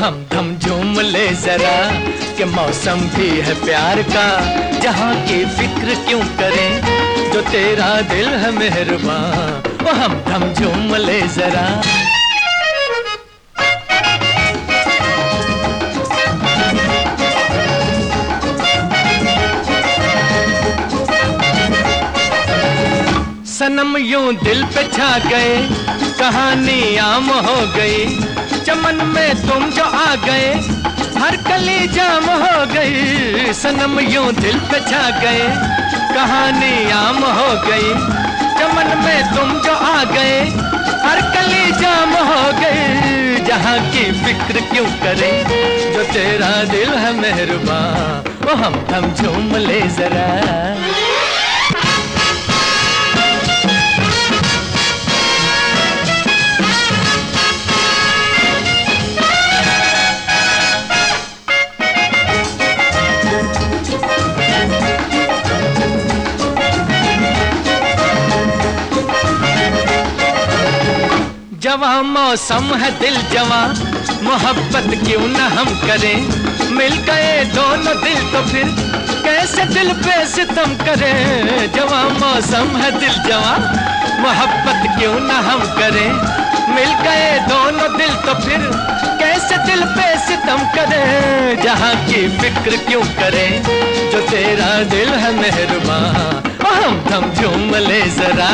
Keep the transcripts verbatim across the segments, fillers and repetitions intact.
हम थम झूम ले जरा कि मौसम भी है प्यार का, जहाँ की फिक्र क्यों करें जो तेरा दिल है मेहरबान। वो हम थम झूम ले जरा। सनम यूं दिल पे छा गए, कहानी आम हो गई, चमन में तुम जो आ गए, हर कली जाम हो गई। सनम यूं दिल पे छा गए, कहानी आम हो गई, चमन में तुम जो आ गए, हर कली जाम हो गई। जहाँ की फिक्र क्यों करें जो तेरा दिल है मेहरबान। वो हम थम झूम ले जरा। जवा मौसम है दिल जवा, मोहब्बत क्यों न हम करें, मिल गए दोनों दिल तो फिर कैसे दिल पे सितम करें। जवा मौसम है दिल जवा, मोहब्बत क्यों न हम करें, मिल गए दोनों दिल तो फिर कैसे दिल पे सितम करें। जहाँ की फिक्र क्यों करें जो तेरा दिल है मेहरबान। हम थम झूम ले जरा।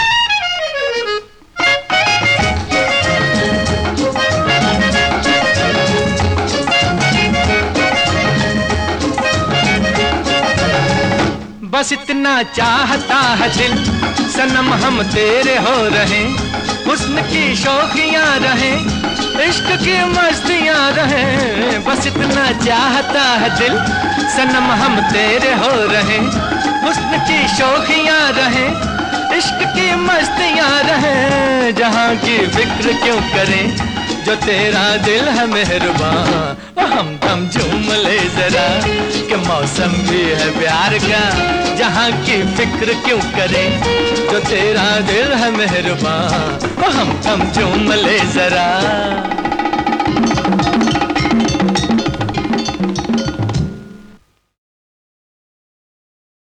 बस इतना चाहता है दिल सनम हम तेरे हो रहे, हुस्न की शौकियां रहे, इश्क की मस्तियां रहे। बस इतना चाहता है दिल सनम हम तेरे हो रहे, हुस्न की शौकियां रहे, इश्क की मस्तियां रहे। जहाँ की फिक्र क्यों करें जो तेरा दिल है मेहरबान। हम थम झूम ले जरा कि मौसम भी है प्यार का, जहाँ की फिक्र क्यों करें जो तेरा दिल है मेहरबान। हम थम झूम ले जरा।